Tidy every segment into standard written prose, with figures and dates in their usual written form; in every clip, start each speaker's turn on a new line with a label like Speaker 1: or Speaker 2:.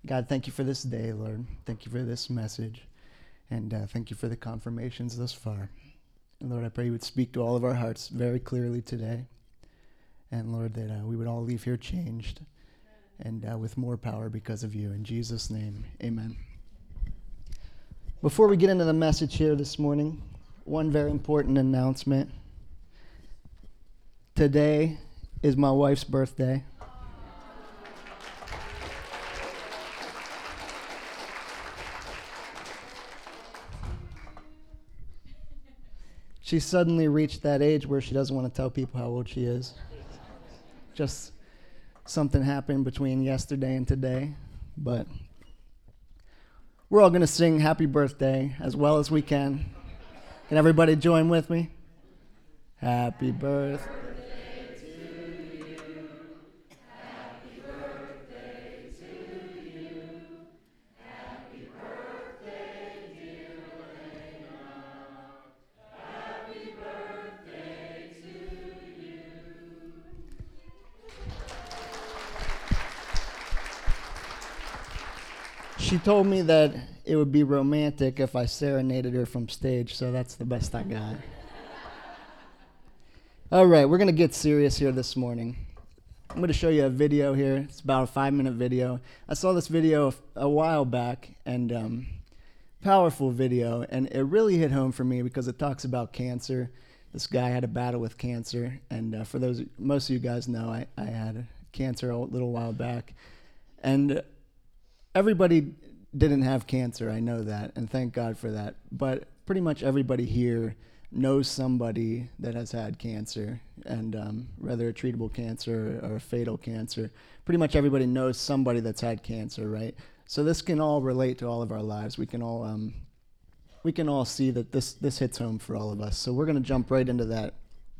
Speaker 1: God, thank you for this day, Lord. Thank you for this message. And thank you for the confirmations thus far. And Lord, I pray you would speak to all of our hearts very clearly today. And Lord, that we would all leave here changed and with more power because of you. In Jesus' name, amen. Before we get into the message here this morning, one very important announcement. Today is my wife's birthday. She suddenly reached that age where she doesn't want to tell people how old she is. Just something happened between yesterday and today. But we're all going to sing happy birthday as well as we can. Can everybody join with me? Happy birthday. She told me that it would be romantic if I serenaded her from stage, so that's the best I got. All right, we're going to get serious here this morning. I'm going to show you a video here. It's about a 5-minute video. I saw this video a while back, and powerful video, and it really hit home for me because it talks about cancer. This guy had a battle with cancer, and for most of you guys know, I had cancer a little while back, and everybody didn't have cancer, I know that, and thank God for that. But pretty much everybody here knows somebody that has had cancer, and whether a treatable cancer or a fatal cancer, pretty much everybody knows somebody that's had cancer, right? So this can all relate to all of our lives. We can all see that this hits home for all of us. So we're going to jump right into that.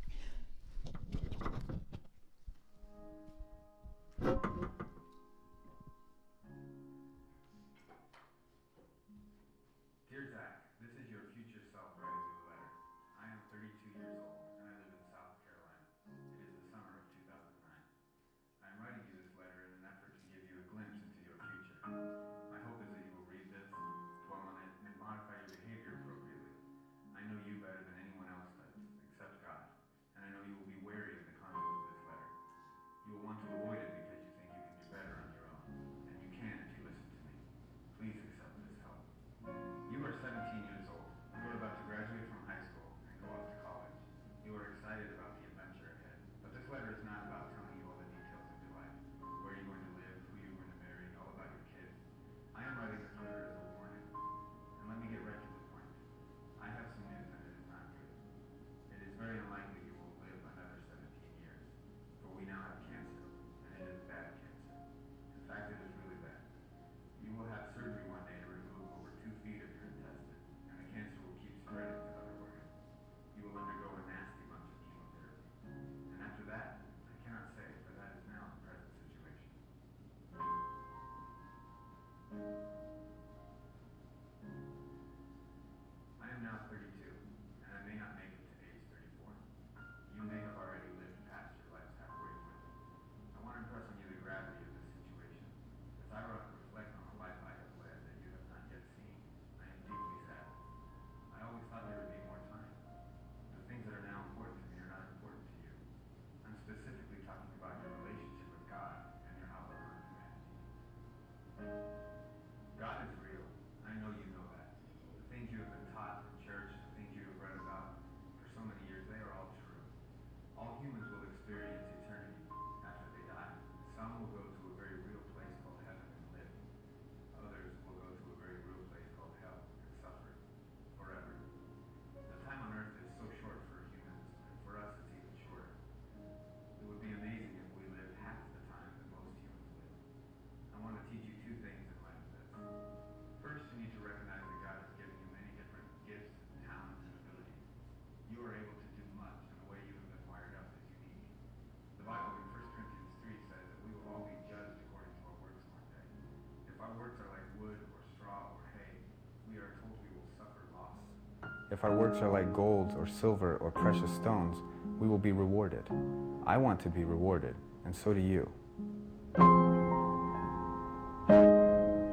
Speaker 2: If our works are like gold or silver or precious stones, we will be rewarded. I want to be rewarded, and so do you.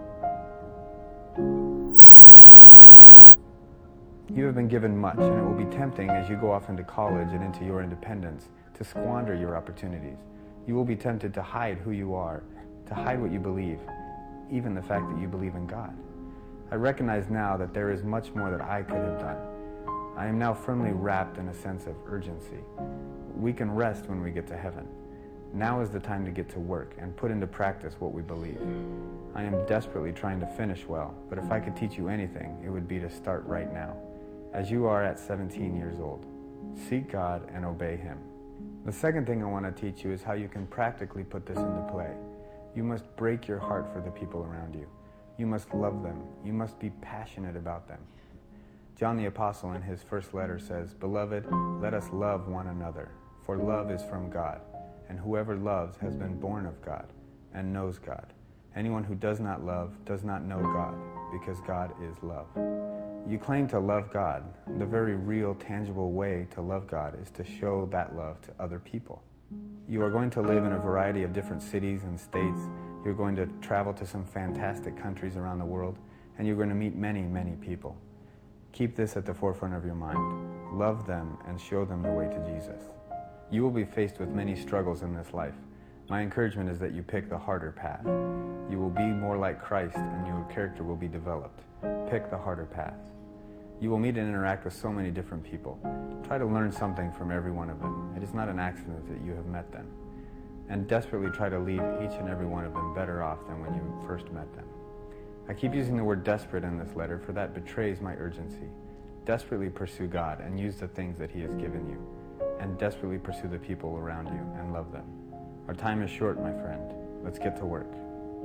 Speaker 2: You have been given much, and it will be tempting as you go off into college and into your independence to squander your opportunities. You will be tempted to hide who you are, to hide what you believe, even the fact that you believe in God. I recognize now that there is much more that I could have done. I am now firmly wrapped in a sense of urgency. We can rest when we get to heaven. Now is the time to get to work and put into practice what we believe. I am desperately trying to finish well, but if I could teach you anything, it would be to start right now, as you are at 17 years old. Seek God and obey Him. The second thing I want to teach you is how you can practically put this into play. You must break your heart for the people around you. You must love them. You must be passionate about them. John the Apostle in his first letter says, "Beloved, let us love one another, for love is from God, and whoever loves has been born of God and knows God. Anyone who does not love does not know God, because God is love." You claim to love God. The very real, tangible way to love God is to show that love to other people. You are going to live in a variety of different cities and states. You're going to travel to some fantastic countries around the world, and you're going to meet many, many people. Keep this at the forefront of your mind. Love them and show them the way to Jesus. You will be faced with many struggles in this life. My encouragement is that you pick the harder path. You will be more like Christ, and your character will be developed. Pick the harder path. You will meet and interact with so many different people. Try to learn something from every one of them. It is not an accident that you have met them. And desperately try to leave each and every one of them better off than when you first met them. I keep using the word desperate in this letter, for that betrays my urgency. Desperately pursue God and use the things that He has given you. And desperately pursue the people around you and love them. Our time is short, my friend. Let's get to work.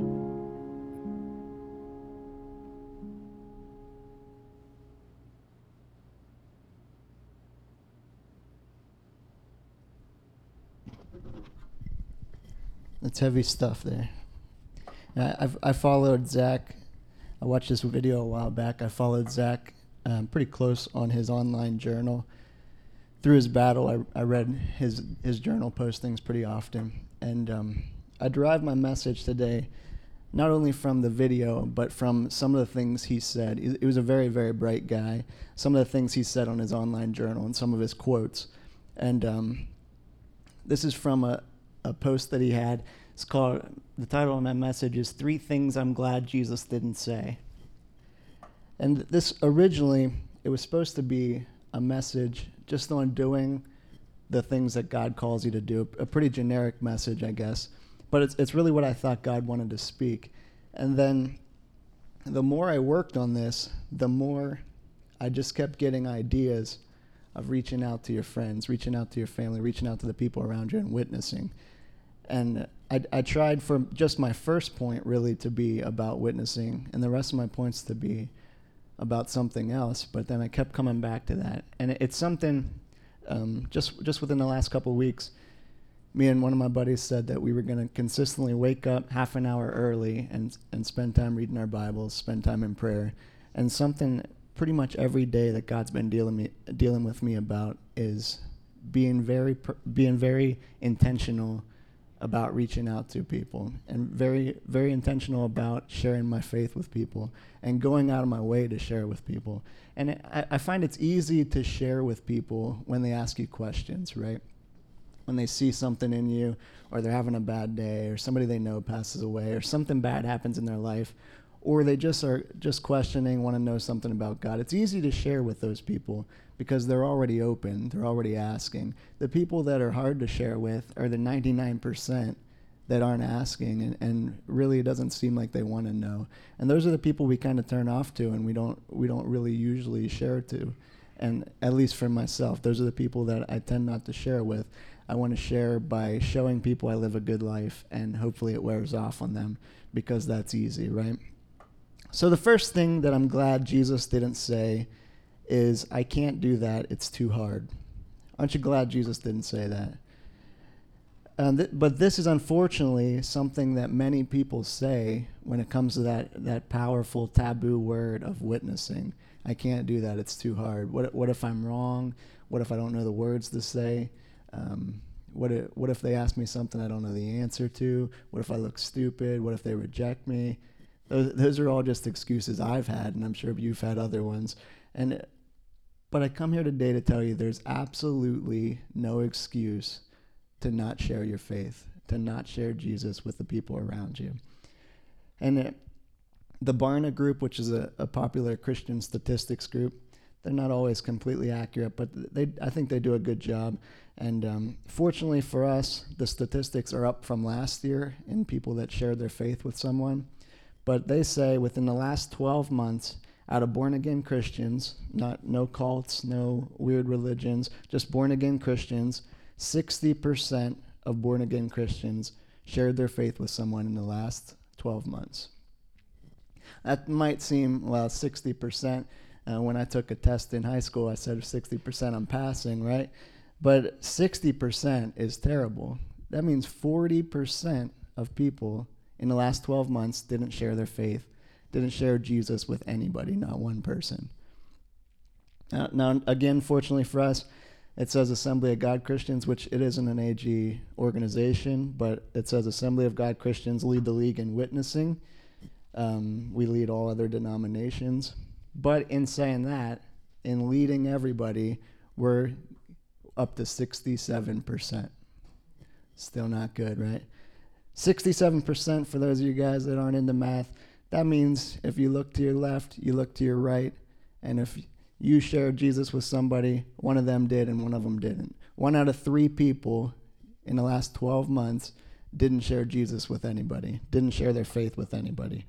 Speaker 1: That's heavy stuff there. I followed Zach. I watched this video a while back. I followed Zach pretty close on his online journal. Through his battle, I read his journal postings pretty often. And I derived my message today not only from the video, but from some of the things he said. He was a very, very bright guy. Some of the things he said on his online journal and some of his quotes. And this is from a post that he had. It's called, the title of my message is 3 Things I'm Glad Jesus Didn't Say. And this originally, it was supposed to be a message just on doing the things that God calls you to do. A pretty generic message, I guess. But it's really what I thought God wanted to speak. And then the more I worked on this, the more I just kept getting ideas of reaching out to your friends, reaching out to your family, reaching out to the people around you and witnessing. And I tried for just my first point really to be about witnessing and the rest of my points to be about something else, but then I kept coming back to that. And it's something, just within the last couple of weeks, me and one of my buddies said that we were going to consistently wake up half an hour early and spend time reading our Bibles, spend time in prayer. And something pretty much every day that God's been dealing with me about is being very intentional about reaching out to people and very, very intentional about sharing my faith with people and going out of my way to share with people. And I find it's easy to share with people when they ask you questions, right? When they see something in you, or they're having a bad day, or somebody they know passes away, or something bad happens in their life, or they just are just questioning, want to know something about God. It's easy to share with those people because they're already open, they're already asking. The people that are hard to share with are the 99% that aren't asking, and really it doesn't seem like they want to know. And those are the people we kind of turn off to, and we don't really usually share to. And at least for myself, those are the people that I tend not to share with. I want to share by showing people I live a good life, and hopefully it wears off on them because that's easy, right? So the first thing that I'm glad Jesus didn't say is, I can't do that, it's too hard. Aren't you glad Jesus didn't say that? But this is unfortunately something that many people say when it comes to that powerful taboo word of witnessing. I can't do that, it's too hard. What if I'm wrong? What if I don't know the words to say? What if they ask me something I don't know the answer to? What if I look stupid? What if they reject me? Those are all just excuses I've had, and I'm sure you've had other ones. And But I come here today to tell you there's absolutely no excuse to not share your faith, to not share Jesus with the people around you. And the Barna Group, which is a popular Christian statistics group, they're not always completely accurate, but I think they do a good job. And fortunately for us, the statistics are up from last year in people that shared their faith with someone. But they say within the last 12 months, out of born-again Christians, no cults, no weird religions, just born-again Christians, 60% of born-again Christians shared their faith with someone in the last 12 months. That might seem, 60%. When I took a test in high school, I said 60% I'm passing, right? But 60% is terrible. That means 40% of people in the last 12 months didn't share their faith, didn't share Jesus with anybody, not one person. Now, again, fortunately for us, it says Assembly of God Christians, which it isn't an AG organization, but it says Assembly of God Christians lead the league in witnessing. We lead all other denominations. But in saying that, in leading everybody, we're up to 67%. Still not good, right? 67% for those of you guys that aren't into math. That means if you look to your left, you look to your right, and if you shared Jesus with somebody, one of them did and one of them didn't. 1 out of 3 people in the last 12 months didn't share Jesus with anybody, didn't share their faith with anybody.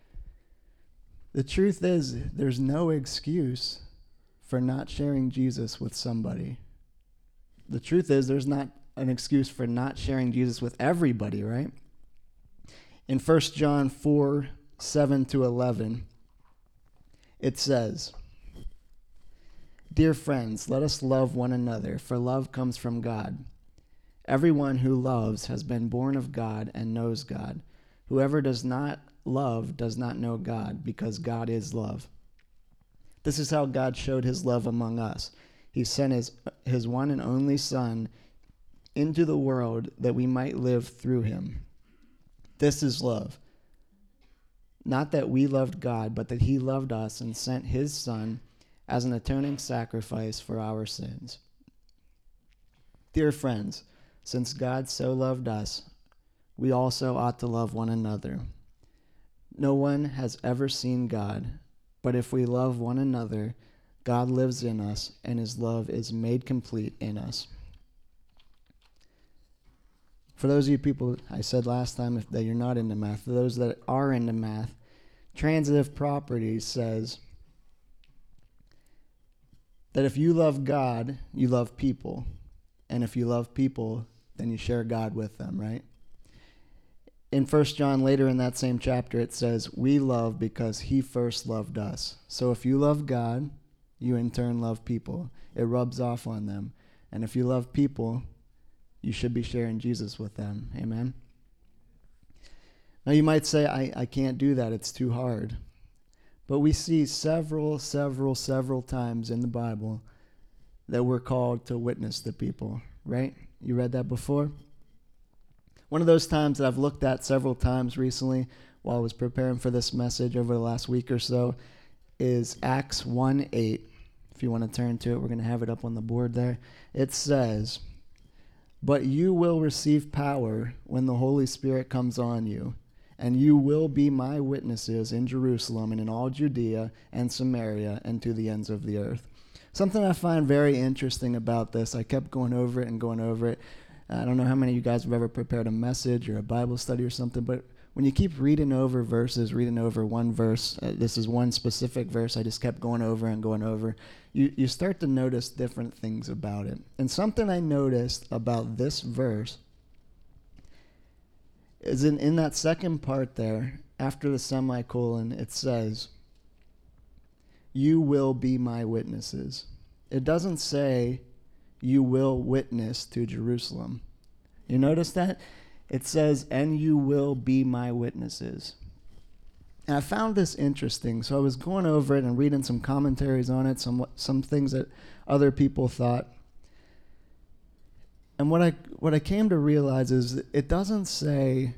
Speaker 1: The truth is, there's no excuse for not sharing Jesus with somebody. The truth is, there's not an excuse for not sharing Jesus with everybody, right? In 1 John 4, 7-11, it says, "Dear friends, let us love one another, for love comes from God. Everyone who loves has been born of God and knows God. Whoever does not love does not know God, because God is love. This is how God showed his love among us. He sent his one and only Son into the world that we might live through him. This is love. Not that we loved God, but that he loved us and sent his Son as an atoning sacrifice for our sins. Dear friends, since God so loved us, we also ought to love one another. No one has ever seen God, but if we love one another, God lives in us, and his love is made complete in us." For those of you people, I said last time that you're not into math, for those that are into math, transitive properties says that if you love God, you love people. And if you love people, then you share God with them, right? In 1 John, later in that same chapter, it says, "We love because he first loved us." So if you love God, you in turn love people. It rubs off on them. And if you love people, you should be sharing Jesus with them. Amen? Now you might say, I can't do that. It's too hard. But we see several times in the Bible that we're called to witness to people, right? You read that before? One of those times that I've looked at several times recently while I was preparing for this message over the last week or so is Acts 1:8. If you want to turn to it, we're going to have it up on the board there. It says, "But you will receive power when the Holy Spirit comes on you, and you will be my witnesses in Jerusalem and in all Judea and Samaria and to the ends of the earth." Something I find very interesting about this, I kept going over it. I don't know how many of you guys have ever prepared a message or a Bible study or something, but when you keep reading over one verse, this is one specific verse I just kept going over, you start to notice different things about it. And something I noticed about this verse is in that second part there, after the semicolon, it says, "You will be my witnesses." It doesn't say, "You will witness to Jerusalem." You notice that? It says, "And you will be my witnesses." And I found this interesting, so I was going over it and reading some commentaries on it, some things that other people thought. And what I came to realize is it doesn't say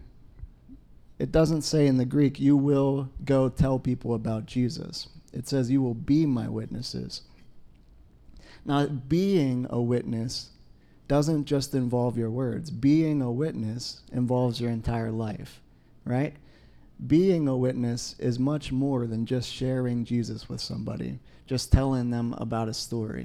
Speaker 1: in the Greek, "You will go tell people about Jesus." It says, "You will be my witnesses." Now, being a witness doesn't just involve your words. Being a witness involves your entire life, right? Being a witness is much more than just sharing Jesus with somebody, just telling them about a story.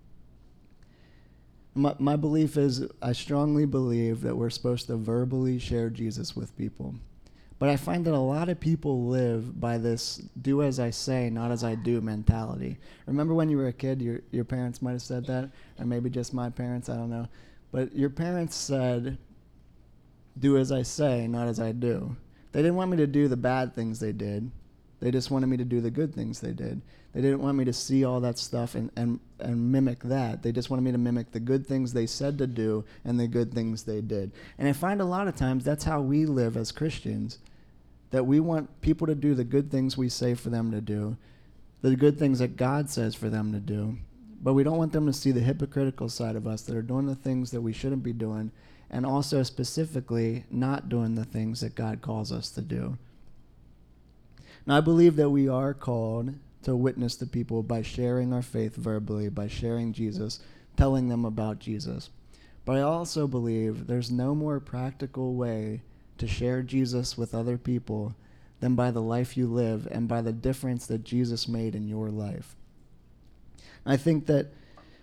Speaker 1: My belief is, I strongly believe that we're supposed to verbally share Jesus with people. But I find that a lot of people live by this do as I say, not as I do mentality. Remember when you were a kid, your parents might have said that, or maybe just my parents, I don't know. But your parents said, do as I say, not as I do. They didn't want me to do the bad things they did. They just wanted me to do the good things they did. They didn't want me to see all that stuff and mimic that. They just wanted me to mimic the good things they said to do and the good things they did. And I find a lot of times that's how we live as Christians, that we want people to do the good things we say for them to do, the good things that God says for them to do, but we don't want them to see the hypocritical side of us that are doing the things that we shouldn't be doing, and also specifically not doing the things that God calls us to do. Now, I believe that we are called to witness to people by sharing our faith verbally, by sharing Jesus, telling them about Jesus. But I also believe there's no more practical way to share Jesus with other people than by the life you live and by the difference that Jesus made in your life. I think that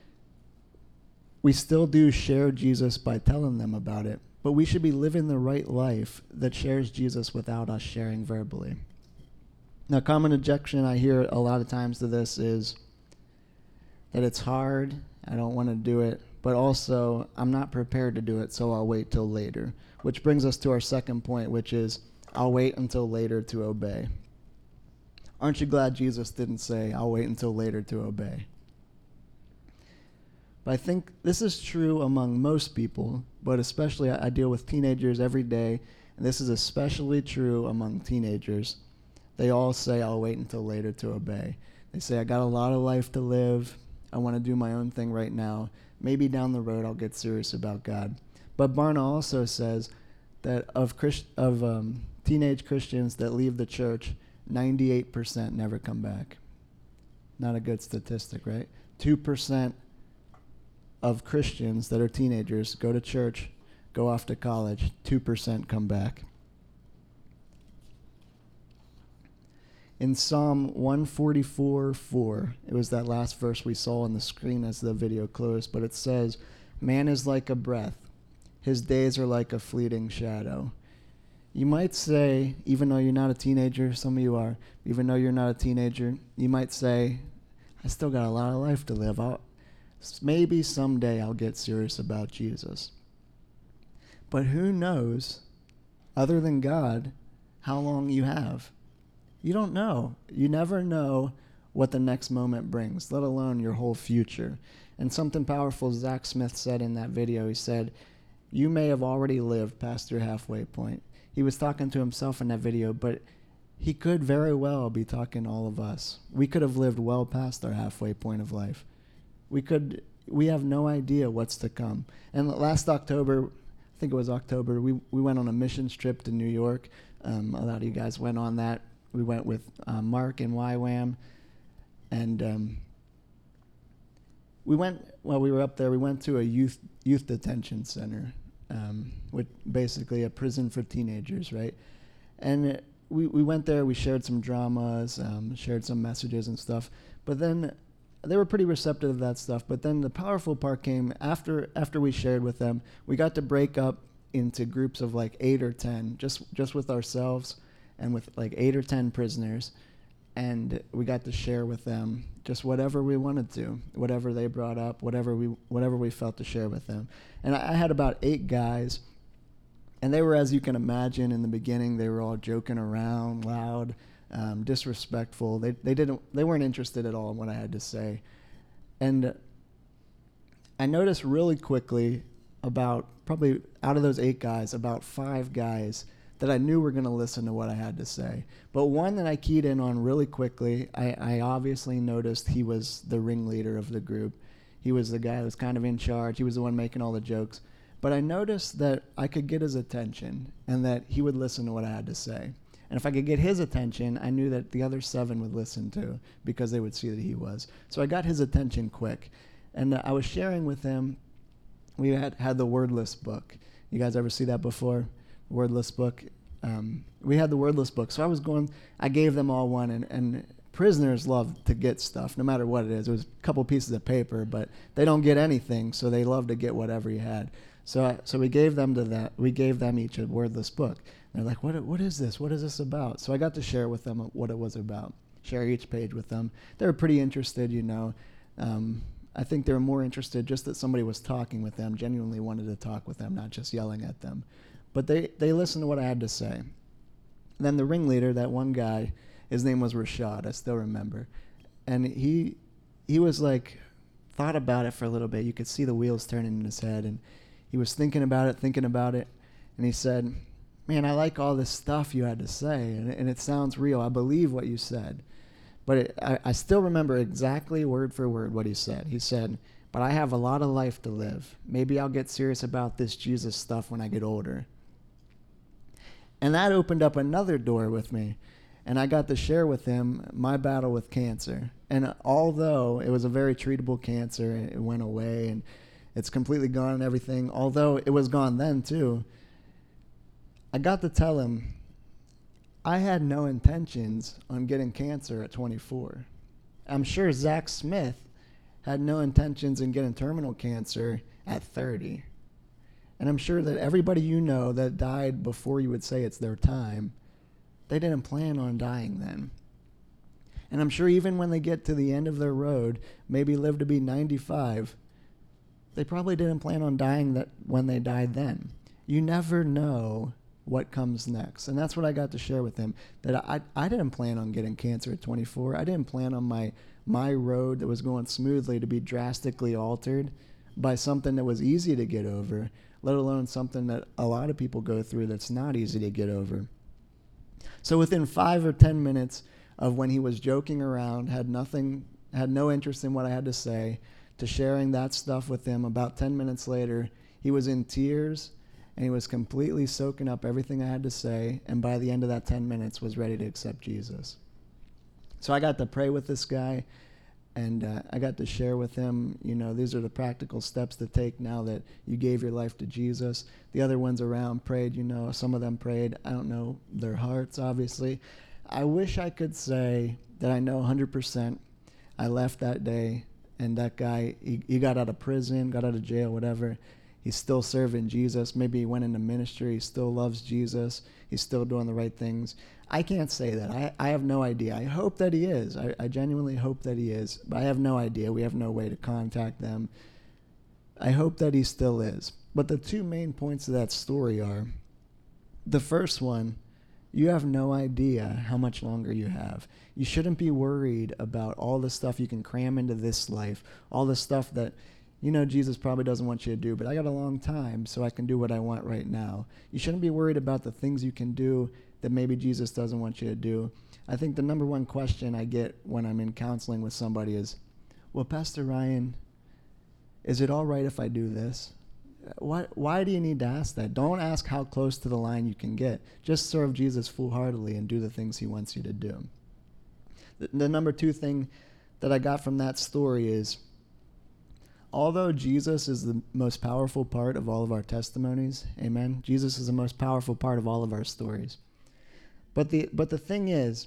Speaker 1: we still do share Jesus by telling them about it, but we should be living the right life that shares Jesus without us sharing verbally. Now, common objection I hear a lot of times to this is that it's hard, I don't want to do it, but also I'm not prepared to do it, so I'll wait till later. Which brings us to our second point, which is I'll wait until later to obey. Aren't you glad Jesus didn't say, I'll wait until later to obey? But I think this is true among most people, but especially I deal with teenagers every day, and this is especially true among teenagers. They all say, I'll wait until later to obey. They say, I got a lot of life to live. I want to do my own thing right now. Maybe down the road I'll get serious about God. But Barna also says that of teenage Christians that leave the church, 98% never come back. Not a good statistic, right? 2% of Christians that are teenagers go to church, go off to college, 2% come back. In Psalm 144:4, it was that last verse we saw on the screen as the video closed, but it says, man is like a breath. His days are like a fleeting shadow. You might say, even though you're not a teenager, some of you are, even though you're not a teenager, you might say, I still got a lot of life to live. Maybe someday I'll get serious about Jesus. But who knows, other than God, how long you have? You don't know. You never know what the next moment brings, let alone your whole future. And something powerful Zach Smith said in that video, he said, you may have already lived past your halfway point. He was talking to himself in that video, but he could very well be talking to all of us. We could have lived well past our halfway point of life. We have no idea what's to come. And last October, I think it was October, we went on a missions trip to New York. A lot of you guys went on that. We went with Mark and YWAM, and while we were up there, we went to a youth detention center, with basically a prison for teenagers, right? And we went there, we shared some dramas, shared some messages and stuff, but then they were pretty receptive of that stuff. But then the powerful part came after we shared with them. We got to break up into groups of like 8 or 10, just with ourselves, and with like 8 or 10 prisoners, and we got to share with them just whatever we wanted to, whatever they brought up, whatever we felt to share with them. And I had about 8 guys, and they were, as you can imagine, in the beginning, they were all joking around, loud, disrespectful. They weren't interested at all in what I had to say. And I noticed really quickly, about probably out of those 8 guys, about 5 guys that I knew were going to listen to what I had to say. But one that I keyed in on really quickly, I obviously noticed he was the ringleader of the group. He was the guy that was kind of in charge. He was the one making all the jokes. But I noticed that I could get his attention and that he would listen to what I had to say. And if I could get his attention, I knew that the other 7 would listen too, because they would see that he was. So I got his attention quick. And I was sharing with him, we had the Wordless book. You guys ever see that before? Wordless book. We had the Wordless book. So I gave them all one, and prisoners love to get stuff, no matter what it is. It was a couple pieces of paper, but they don't get anything, so they love to get whatever you had. So we gave them each a Wordless book. They're like, what is this? What is this about? So I got to share with them what it was about, share each page with them. They were pretty interested, I think they were more interested just that somebody was talking with them, genuinely wanted to talk with them, not just yelling at them. But they listened to what I had to say. Then the ringleader, that one guy, his name was Rashad, I still remember. And he was like, thought about it for a little bit. You could see the wheels turning in his head. And he was thinking about it. And he said, man, I like all this stuff you had to say. And it sounds real. I believe what you said. But I still remember exactly word for word what he said. He said, but I have a lot of life to live. Maybe I'll get serious about this Jesus stuff when I get older. And that opened up another door with me. And I got to share with him my battle with cancer. And although it was a very treatable cancer, it went away and it's completely gone and everything, although it was gone then too, I got to tell him I had no intentions on getting cancer at 24. I'm sure Zach Smith had no intentions in getting terminal cancer at 30. And I'm sure that everybody that died before you would say it's their time, they didn't plan on dying then. And I'm sure even when they get to the end of their road, maybe live to be 95, they probably didn't plan on dying when they died then. You never know what comes next. And that's what I got to share with him, that I didn't plan on getting cancer at 24. I didn't plan on my road that was going smoothly to be drastically altered by something that was easy to get over, let alone something that a lot of people go through that's not easy to get over. So within 5 or 10 minutes of when he was joking around, had no interest in what I had to say, to sharing that stuff with him, about 10 minutes later, he was in tears and he was completely soaking up everything I had to say, and by the end of that 10 minutes was ready to accept Jesus. So I got to pray with this guy, and I got to share with him, these are the practical steps to take now that you gave your life to Jesus. The other ones around prayed, some of them prayed. I don't know their hearts, obviously. I wish I could say that I know 100%. I left that day, and that guy, he got out of prison, got out of jail, whatever. He's still serving Jesus. Maybe he went into ministry. He still loves Jesus. He's still doing the right things. I can't say that. I have no idea. I hope that he is. I genuinely hope that he is. But I have no idea. We have no way to contact them. I hope that he still is. But the two main points of that story are, the first one, you have no idea how much longer you have. You shouldn't be worried about all the stuff you can cram into this life, all the stuff that Jesus probably doesn't want you to do, but I got a long time, so I can do what I want right now. You shouldn't be worried about the things you can do that maybe Jesus doesn't want you to do. I think the number one question I get when I'm in counseling with somebody is, well, Pastor Ryan, is it all right if I do this? Why do you need to ask that? Don't ask how close to the line you can get. Just serve Jesus full-heartedly and do the things he wants you to do. The number two thing that I got from that story is, although Jesus is the most powerful part of all of our testimonies, amen? Jesus is the most powerful part of all of our stories. But the thing is,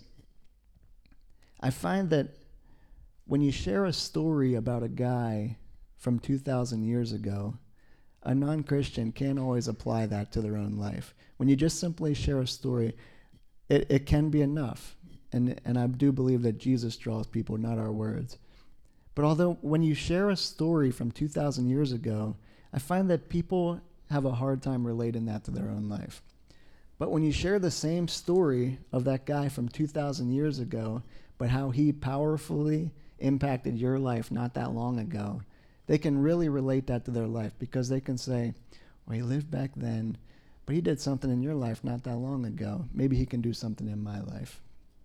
Speaker 1: I find that when you share a story about a guy from 2,000 years ago, a non-Christian can't always apply that to their own life. When you just simply share a story, it can be enough. And I do believe that Jesus draws people, not our words. But although when you share a story from 2,000 years ago, I find that people have a hard time relating that to their own life. But when you share the same story of that guy from 2,000 years ago, but how he powerfully impacted your life not that long ago, they can really relate that to their life, because they can say, well, he lived back then, but he did something in your life not that long ago. Maybe he can do something in my life.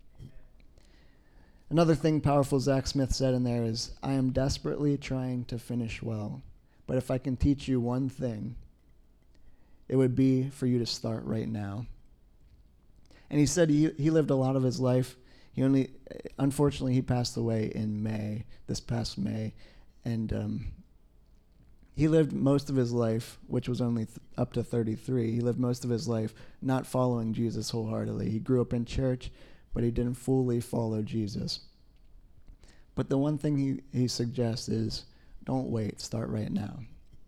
Speaker 1: Another thing powerful Zach Smith said in there is, I am desperately trying to finish well, but if I can teach you one thing, it would be for you to start right now. And he said he lived a lot of his life. Unfortunately, he passed away in May, this past May. And he lived most of his life, which was only up to 33, he lived most of his life not following Jesus wholeheartedly. He grew up in church, but he didn't fully follow Jesus. But the one thing he suggests is, don't wait, start right now.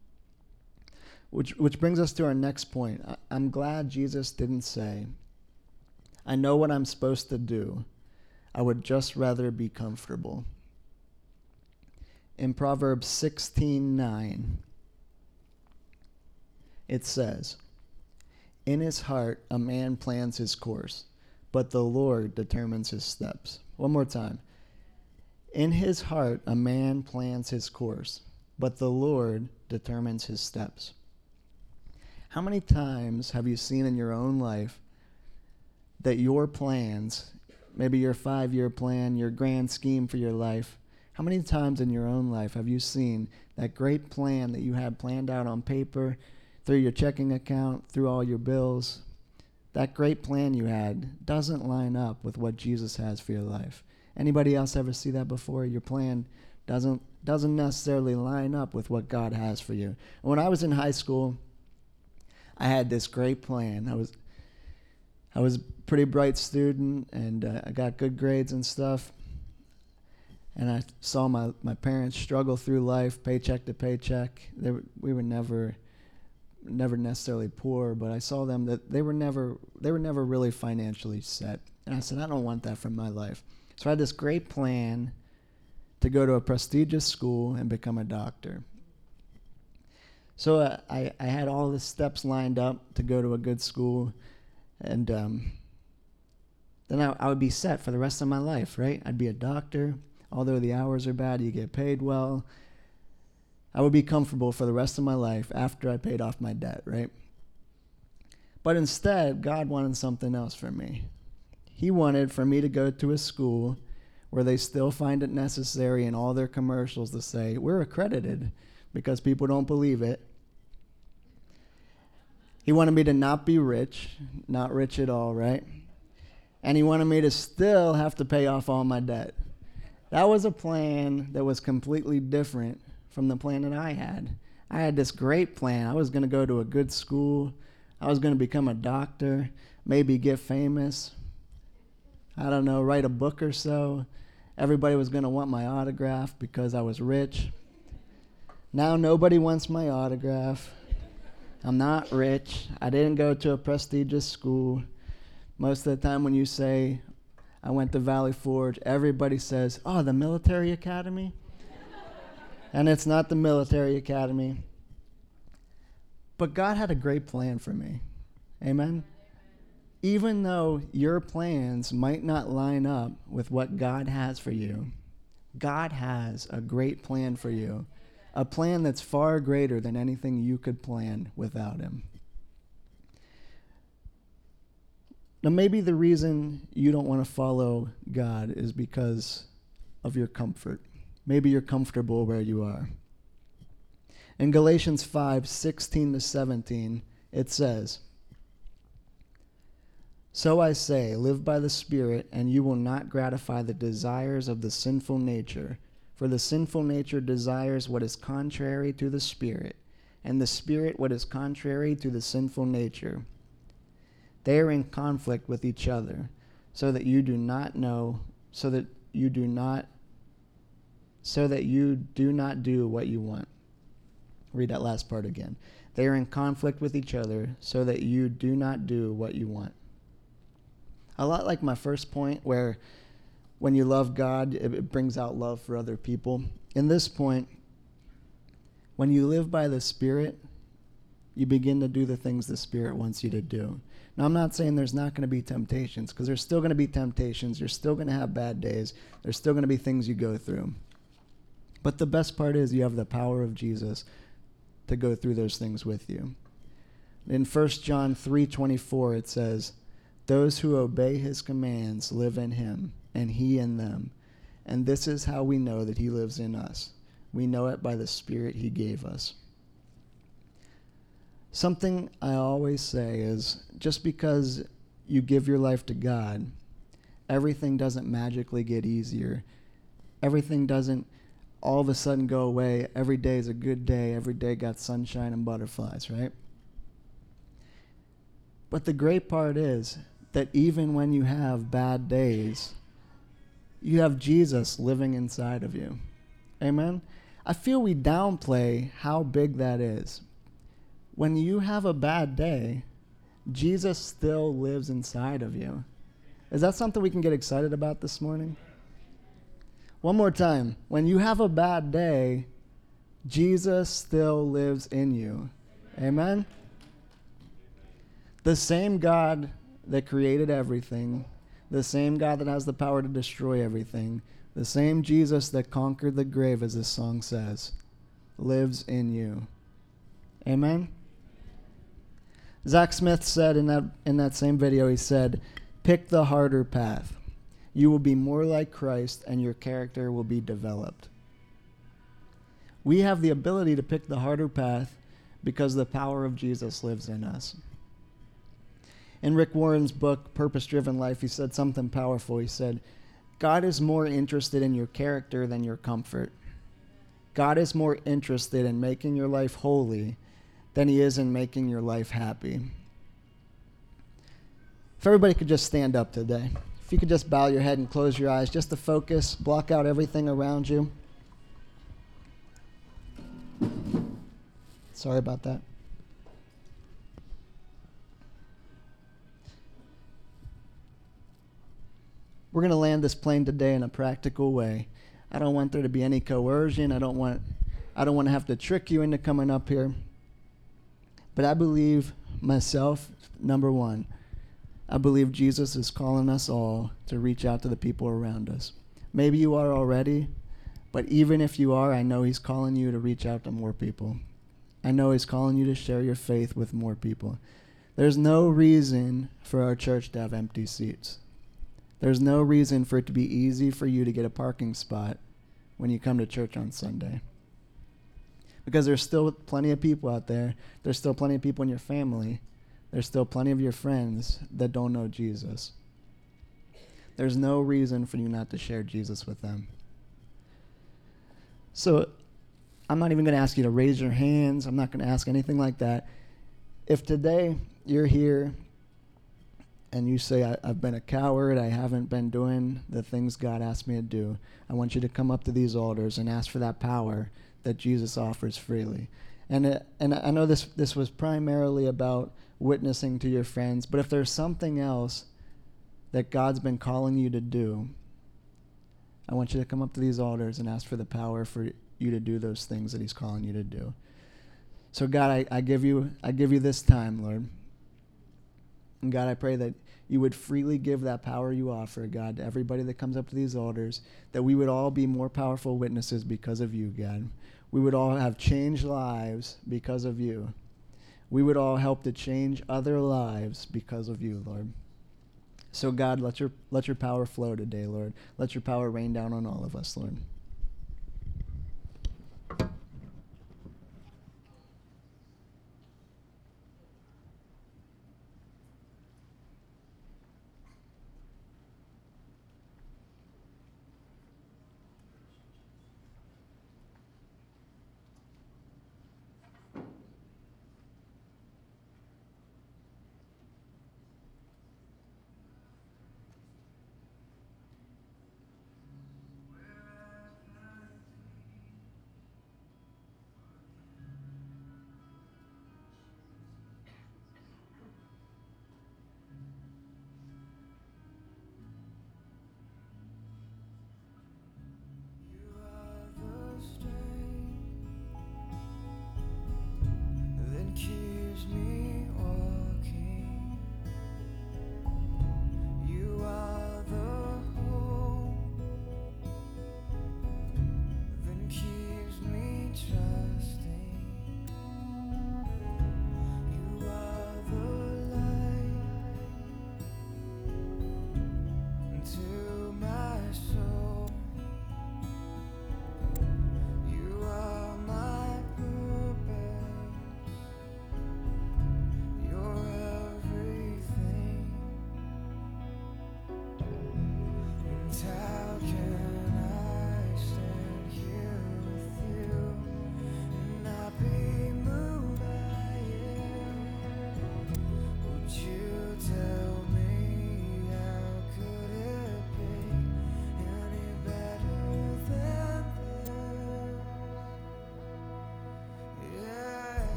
Speaker 1: Which brings us to our next point. I'm glad Jesus didn't say, I know what I'm supposed to do. I would just rather be comfortable. In Proverbs 16:9, it says, in his heart a man plans his course, but the Lord determines his steps. One more time. In his heart a man plans his course, but the Lord determines his steps. How many times have you seen in your own life that your plans, maybe your 5-year plan, your grand scheme for your life, how many times in your own life have you seen that great plan that you had planned out on paper, through your checking account, through all your bills, that great plan you had doesn't line up with what Jesus has for your life? Anybody else ever see that before? Your plan doesn't necessarily line up with what God has for you. When I was in high school, I had this great plan. I was a pretty bright student, and I got good grades and stuff. And I saw my parents struggle through life, paycheck to paycheck. We were never necessarily poor, but I saw them that they were never really financially set. And I said, I don't want that from my life. So I had this great plan to go to a prestigious school and become a doctor. So I had all the steps lined up to go to a good school, and then I would be set for the rest of my life, right? I'd be a doctor. Although the hours are bad, you get paid well. I would be comfortable for the rest of my life after I paid off my debt, right? But instead, God wanted something else for me. He wanted for me to go to a school where they still find it necessary in all their commercials to say, we're accredited, because people don't believe it. He wanted me to not be rich, not rich at all, right? And he wanted me to still have to pay off all my debt. That was a plan that was completely different from the plan that I had. I had this great plan. I was going to go to a good school. I was going to become a doctor, maybe get famous. I don't know, write a book or so. Everybody was going to want my autograph because I was rich. Now nobody wants my autograph. I'm not rich. I didn't go to a prestigious school. Most of the time when you say, I went to Valley Forge, everybody says, oh, the military academy? And it's not the military academy. But God had a great plan for me. Amen? Even though your plans might not line up with what God has for you, God has a great plan for you, a plan that's far greater than anything you could plan without him. Now, maybe the reason you don't want to follow God is because of your comfort. Maybe you're comfortable where you are. In Galatians 5:16-17, it says, so I say, live by the Spirit, and you will not gratify the desires of the sinful nature. For the sinful nature desires what is contrary to the Spirit, and the Spirit what is contrary to the sinful nature. They are in conflict with each other, so that you do not do what you want. Read that last part again. They are in conflict with each other, so that you do not do what you want. A lot like my first point, where when you love God, it brings out love for other people. In this point, when you live by the Spirit, you begin to do the things the Spirit wants you to do. Now, I'm not saying there's not going to be temptations, because there's still going to be temptations. You're still going to have bad days. There's still going to be things you go through. But the best part is you have the power of Jesus to go through those things with you. In 1 John 3:24, it says, those who obey his commands live in him, and he in them. And this is how we know that he lives in us. We know it by the Spirit he gave us. Something I always say is, just because you give your life to God, everything doesn't magically get easier. Everything doesn't all of a sudden go away. Every day is a good day. Every day got sunshine and butterflies, right? But the great part is that even when you have bad days, you have Jesus living inside of you. Amen? I feel we downplay how big that is. When you have a bad day, Jesus still lives inside of you. Is that something we can get excited about this morning? One more time. When you have a bad day, Jesus still lives in you. Amen? The same God that created everything, the same God that has the power to destroy everything, the same Jesus that conquered the grave, as this song says, lives in you. Amen? Zach Smith said in that same video, he said, pick the harder path. You will be more like Christ and your character will be developed. We have the ability to pick the harder path because the power of Jesus lives in us. In Rick Warren's book, Purpose Driven Life, he said something powerful. He said, God is more interested in your character than your comfort. God is more interested in making your life holy than he is in making your life happy. If everybody could just stand up today. If you could just bow your head and close your eyes, just to focus, block out everything around you. Sorry about that. We're going to land this plane today in a practical way. I don't want there to be any coercion. I don't want to have to trick you into coming up here. But I believe myself, number one, I believe Jesus is calling us all to reach out to the people around us. Maybe you are already, but even if you are, I know he's calling you to reach out to more people. I know he's calling you to share your faith with more people. There's no reason for our church to have empty seats. There's no reason for it to be easy for you to get a parking spot when you come to church on Sunday. Because there's still plenty of people out there. There's still plenty of people in your family. There's still plenty of your friends that don't know Jesus. There's no reason for you not to share Jesus with them. So I'm not even going to ask you to raise your hands. I'm not going to ask anything like that. If today you're here and you say, I've been a coward, I haven't been doing the things God asked me to do, I want you to come up to these altars and ask for that power that Jesus offers freely. And I know this was primarily about witnessing to your friends, but if there's something else that God's been calling you to do, I want you to come up to these altars and ask for the power for you to do those things that he's calling you to do. So God, I give you this time, Lord. And God, I pray that you would freely give that power you offer, God, to everybody that comes up to these altars, that we would all be more powerful witnesses because of you, God. We would all have changed lives because of you. We would all help to change other lives because of you, Lord. So God, let your power flow today, Lord. Let your power rain down on all of us, Lord.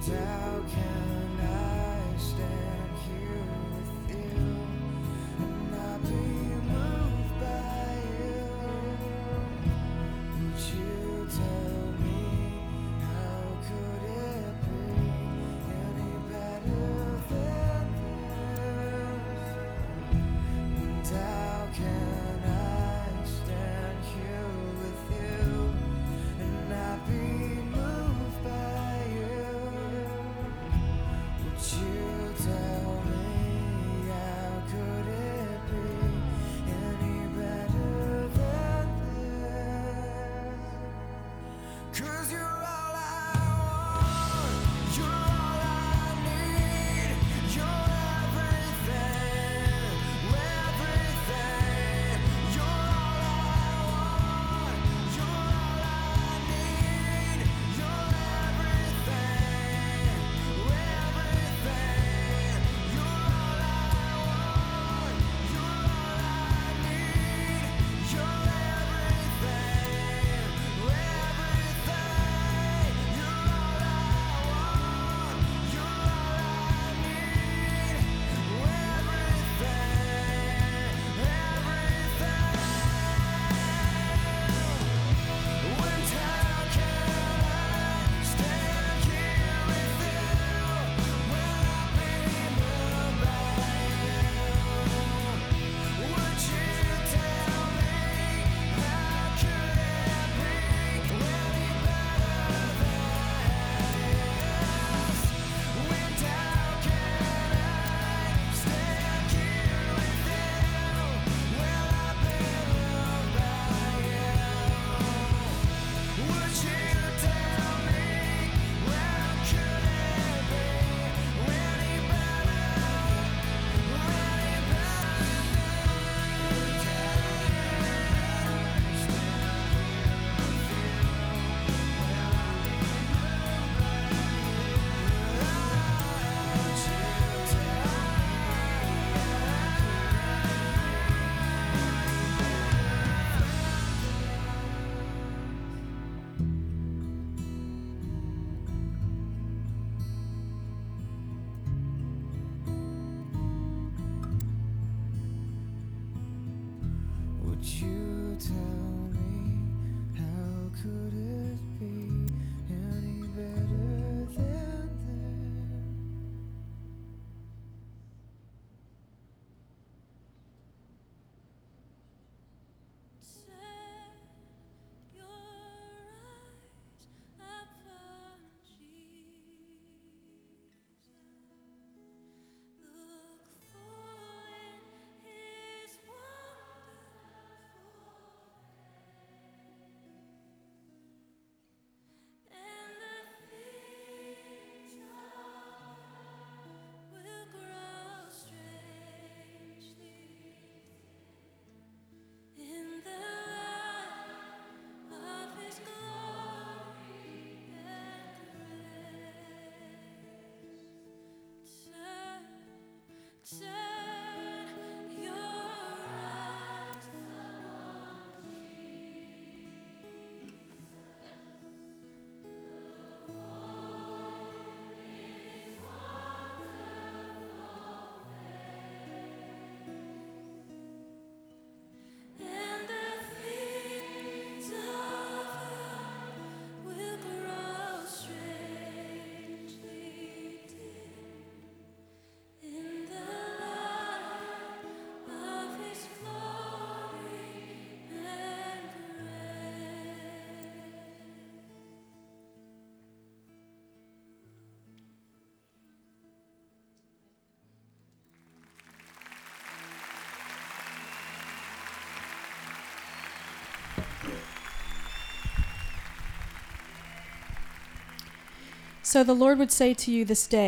Speaker 3: So the Lord would say to you this day,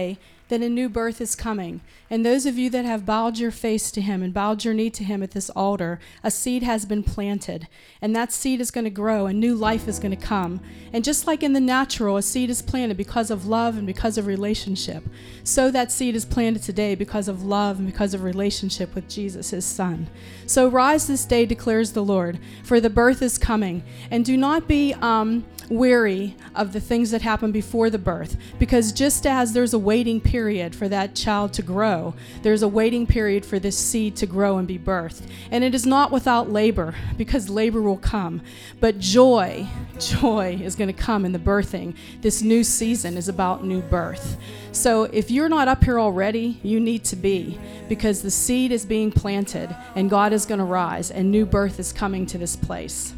Speaker 3: that a new birth is coming. And those of you that have bowed your face to him and bowed your knee to him at this altar, a seed has been planted. And that seed is going to grow, and new life is going to come. And just like in the natural, a seed is planted because of love and because of relationship, so that seed is planted today because of love and because of relationship with Jesus, his son. So rise this day, declares the Lord, for the birth is coming. And do not be weary of the things that happen before the birth, because just as there's a waiting period for that child to grow, there's a waiting period for this seed to grow and be birthed. And it is not without labor, because labor will come, but joy is going to come in the birthing. This new season is about new birth. So if you're not up here already, you need to be, because the seed is being planted and God is going to rise and new birth is coming to this place.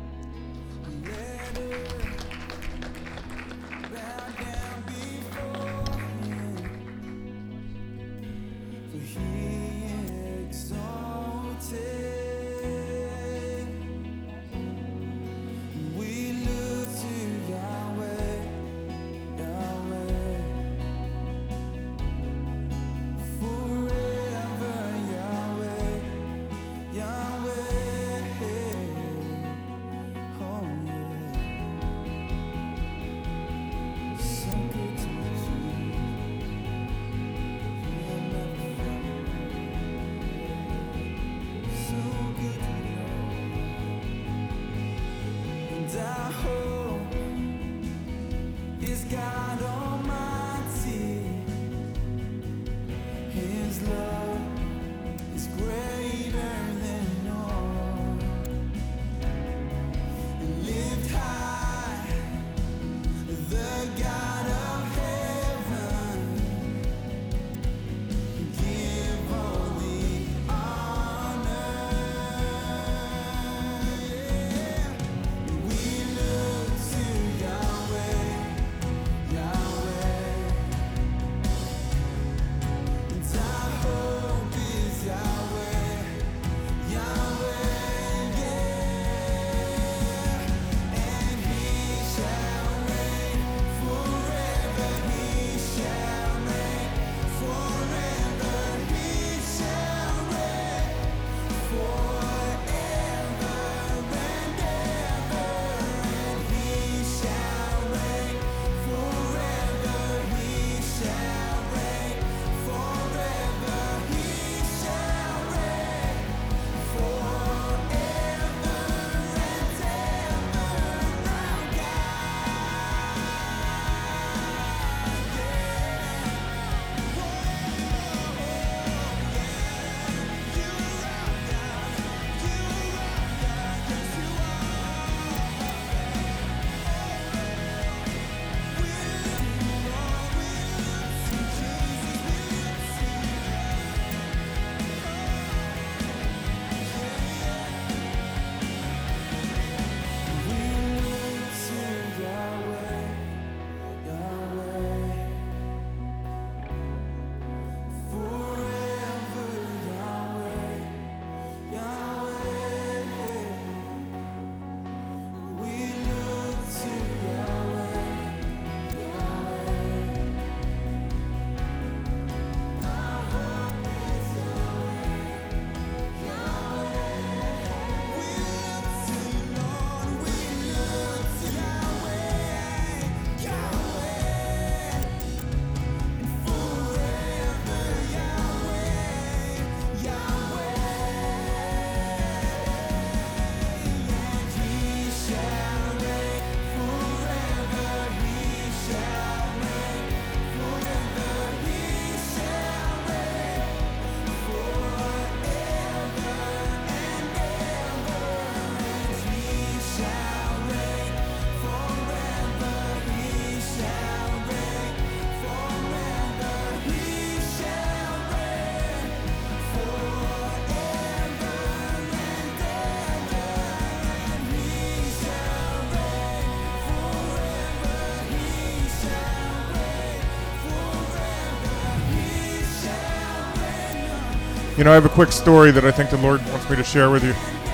Speaker 4: You know, I have a quick story that I think the Lord wants me to share with you.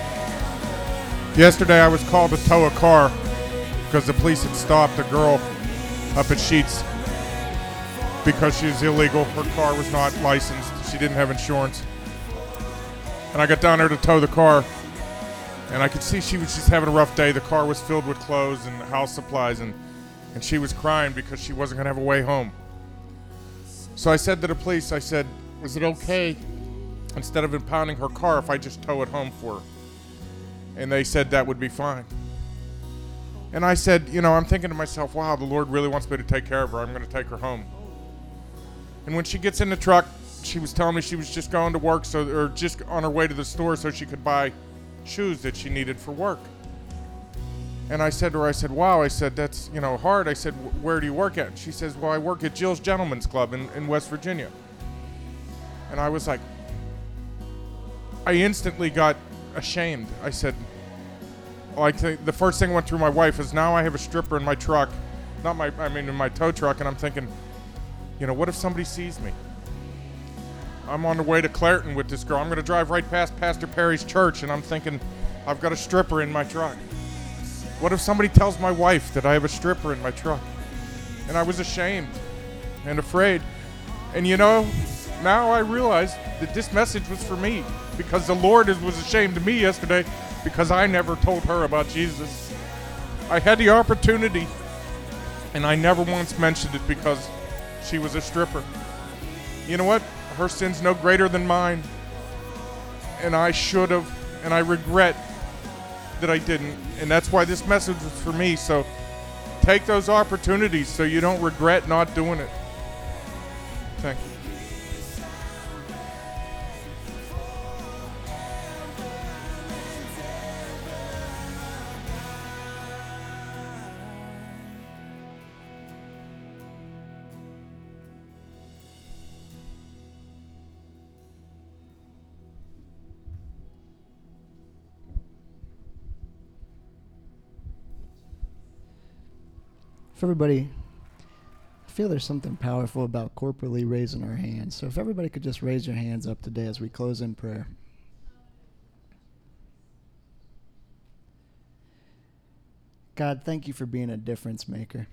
Speaker 4: Yesterday I was called to tow a car because the police had stopped a girl up at Sheetz. because she was illegal. Her car was not licensed. She didn't have insurance. And I got down there to tow the car, and I could see she was just having a rough day. The car was filled with clothes and house supplies, and she was crying because she wasn't going to have a way home. So I said to the police, I said, is it okay, instead of impounding her car, if I just tow it home for her? And they said that would be fine. And I said, I'm thinking to myself, wow, the Lord really wants me to take care of her. I'm going to take her home. And when she gets in the truck, she was telling me she was just going to work, or just on her way to the store so she could buy shoes that she needed for work. And I said to her, wow, that's, hard. I said, where do you work at? And she says, well, I work at Jill's Gentlemen's Club in West Virginia. And I was like, I instantly got ashamed. I said, the first thing went through my wife is, now I have a stripper in my truck, in my tow truck, and I'm thinking, what if somebody sees me? I'm on the way to Clairton with this girl. I'm going to drive right past Pastor Perry's church, and I'm thinking, I've got a stripper in my truck. What if somebody tells my wife that I have a stripper in my truck? And I was ashamed and afraid. And now I realize that this message was for me, because the Lord was ashamed of me yesterday because I never told her about Jesus. I had the opportunity, and I never once mentioned it because she was a stripper. You know what? Her sin's no greater than mine, and I should have, and I regret that I didn't, and that's why this message was for me. So take those opportunities so you don't regret not doing it. Thank you.
Speaker 1: For everybody, I feel there's something powerful about corporately raising our hands. So if everybody could just raise your hands up today as we close in prayer. God, thank you for being a difference maker.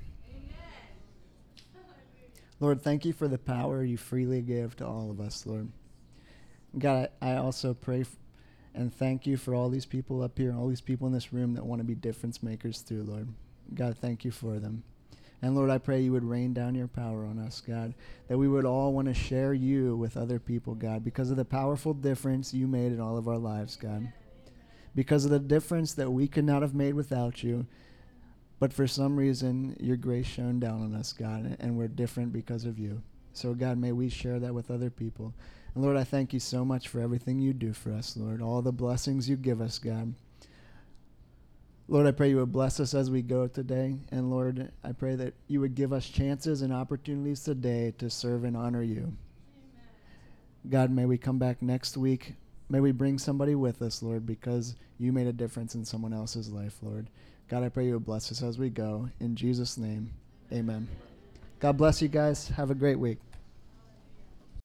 Speaker 1: Lord, thank you for the power you freely give to all of us, Lord. God, I also pray and thank you for all these people up here and all these people in this room that want to be difference makers too, Lord. God, thank you for them. And Lord, I pray you would rain down your power on us, God, that we would all want to share you with other people, God, because of the powerful difference you made in all of our lives, God. Because of the difference that we could not have made without you, but for some reason, your grace shone down on us, God, and we're different because of you. So, God, may we share that with other people. And Lord, I thank you so much for everything you do for us, Lord, all the blessings you give us, God. Lord, I pray you would bless us as we go today. And Lord, I pray that you would give us chances and opportunities today to serve and honor you. Amen. God, may we come back next week. May we bring somebody with us, Lord, because you made a difference in someone else's life, Lord. God, I pray you would bless us as we go. In Jesus' name, amen. God bless you guys. Have a great week.